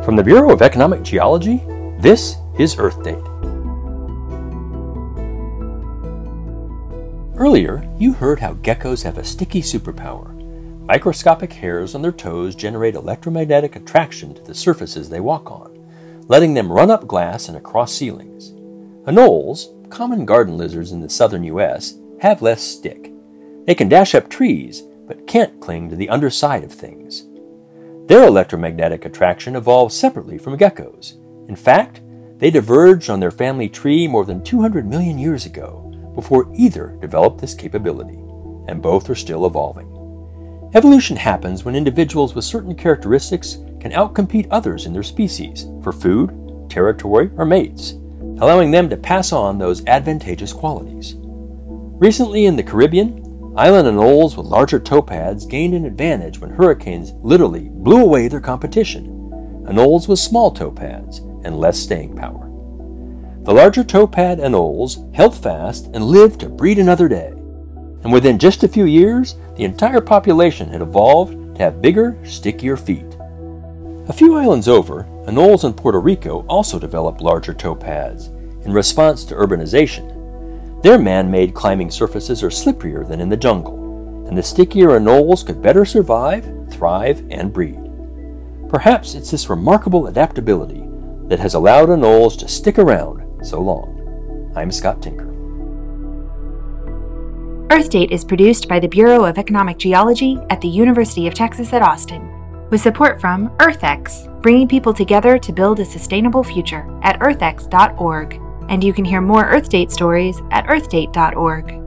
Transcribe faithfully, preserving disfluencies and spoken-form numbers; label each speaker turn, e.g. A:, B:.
A: From the Bureau of Economic Geology, this is Earth Date. Earlier, you heard how geckos have a sticky superpower. Microscopic hairs on their toes generate electromagnetic attraction to the surfaces they walk on, letting them run up glass and across ceilings. Anoles, common garden lizards in the southern U S, have less stick. They can dash up trees, but can't cling to the underside of things. Their electromagnetic attraction evolved separately from geckos. In fact, they diverged on their family tree more than two hundred million years ago, before either developed this capability, and both are still evolving. Evolution happens when individuals with certain characteristics can outcompete others in their species for food, territory, or mates, allowing them to pass on those advantageous qualities. Recently in the Caribbean, island anoles with larger toe pads gained an advantage when hurricanes literally blew away their competition, anoles with small toe pads and less staying power. The larger toe pad anoles held fast and lived to breed another day. And within just a few years, the entire population had evolved to have bigger, stickier feet. A few islands over, anoles in Puerto Rico also developed larger toe pads in response to urbanization. Their man-made climbing surfaces are slipperier than in the jungle, and the stickier anoles could better survive, thrive, and breed. Perhaps it's this remarkable adaptability that has allowed anoles to stick around so long. I'm Scott Tinker.
B: Earth Date is produced by the Bureau of Economic Geology at the University of Texas at Austin, with support from EarthX, bringing people together to build a sustainable future at earth x dot org. And you can hear more Earth Date stories at earth date dot org.